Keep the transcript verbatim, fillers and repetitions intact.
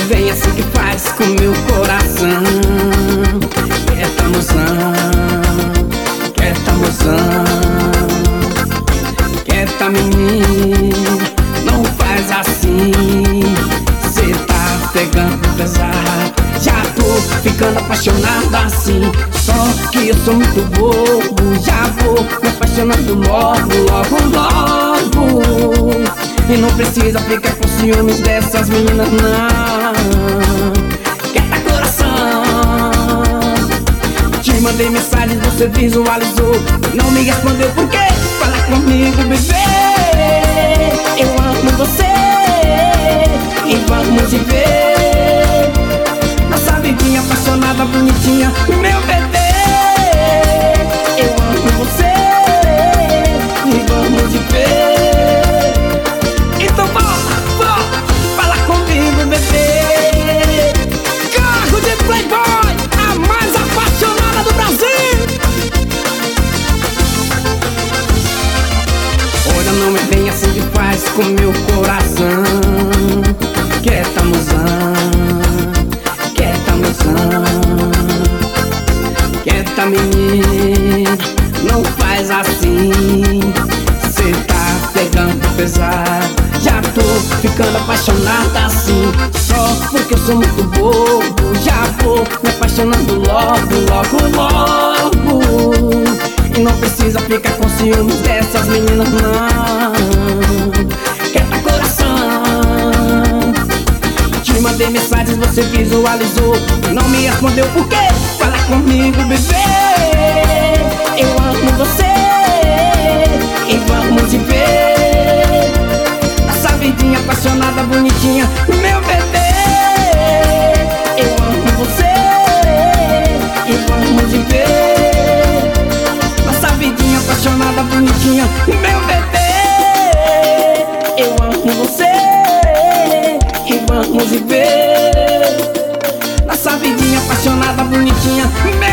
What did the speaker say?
vem assim que faz com meu coração. Quer tamuzão, quer tamuzão, quer tá menino, não faz assim. Cê tá pegando pesado, já tô ficando apaixonado assim. Só que eu sou muito bobo, já vou me apaixonando logo, logo, logo. E não precisa ficar com ciúmes dessas meninas não. Quer tá coração? Te mandei mensagens, você visualizou, não me respondeu por quê? Fala comigo, bebê, eu amo você e vamos viver nossa vidinha apaixonada, bonitinha, meu bebê. Eu amo você e vamos viver. Então volta, volta, fala comigo, bebê. Cargo de Playboy, a mais apaixonada do Brasil. Olha, não me vem assim que faz com meu coração. Quer tamuzão, quer tamuzão, quer tá menino, não faz assim. Cê tá pegando pesado, já tô ficando apaixonada assim. Só porque eu sou muito bobo, já vou me apaixonando logo, logo, logo. E não precisa ficar com ciúmes dessas meninas não. Quer tá coração? Te mandei mensagens, você visualizou, não me respondeu por quê? Fala comigo, bebê, eu amo você e vamos viver essa vidinha apaixonada, bonitinha, meu bebê. Eu amo você e vamos viver nossa vidinha apaixonada, bonitinha, meu bebê. Eu amo você e vamos viver nossa vidinha apaixonada, bonitinha,